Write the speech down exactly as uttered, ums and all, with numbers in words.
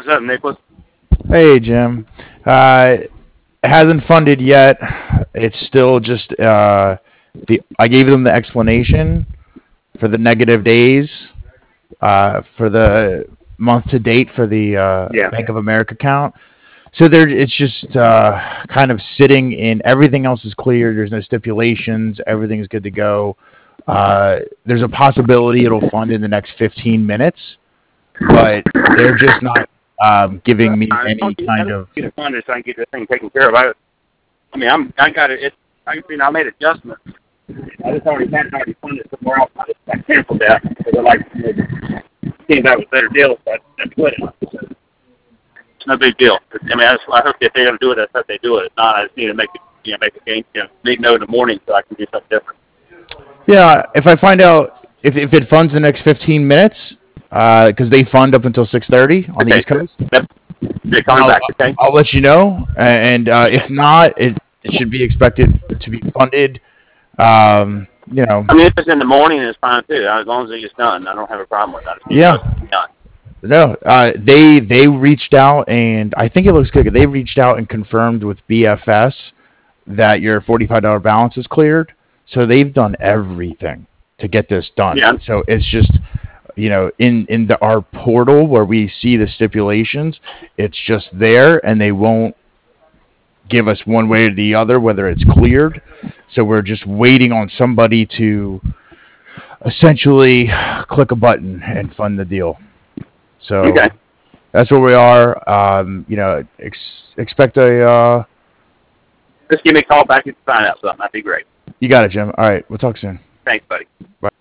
What's up, Nicholas? Hey, Jim. Uh, it hasn't funded yet. It's still just uh, the. I gave them the explanation for the negative days, uh, for the month to date for the uh, Yeah. Bank of America account. So there, it's just uh, kind of sitting in. Everything else is clear. There's no stipulations. Everything's good to go. Uh, there's a possibility it'll fund in the next fifteen minutes, but they're just not um, giving me I any don't get, I kind don't of. get it funded so I can get this thing taken care of. I, I mean, I'm, I got it. It's, I mean, I made adjustments. I just already had it already funded somewhere else. I just I canceled that because I like came back with better deals. So I, I quit it. It's no big deal. I mean, I, just, I hope if they're going to do it, I hope they do it. If not, I just need to make it, you know, make a game, you know, big note in the morning so I can do something different. Yeah, if I find out if, if it funds the next fifteen minutes, because uh, they fund up until six thirty on the Okay, East Coast, that's, they're coming I'll, back. Okay. I'll let you know. And uh, if not, it, it should be expected to be funded. Um, you know, I mean, if it's in the morning, it's fine too. As long as it gets done, I don't have a problem with that. It's yeah. done. No, uh, they they reached out, and I think it looks good. They reached out and confirmed with B F S that your forty-five dollars balance is cleared. So they've done everything to get this done. Yeah. So it's just, you know, in in the our portal where we see the stipulations, it's just there, and they won't give us one way or the other whether it's cleared. So we're just waiting on somebody to essentially click a button and fund the deal. So Okay. that's where we are. Um, you know, ex- expect a. Uh, Just give me a call back if you find out something. That'd be great. you got it, Jim. All right, we'll talk soon. Thanks, buddy. Bye.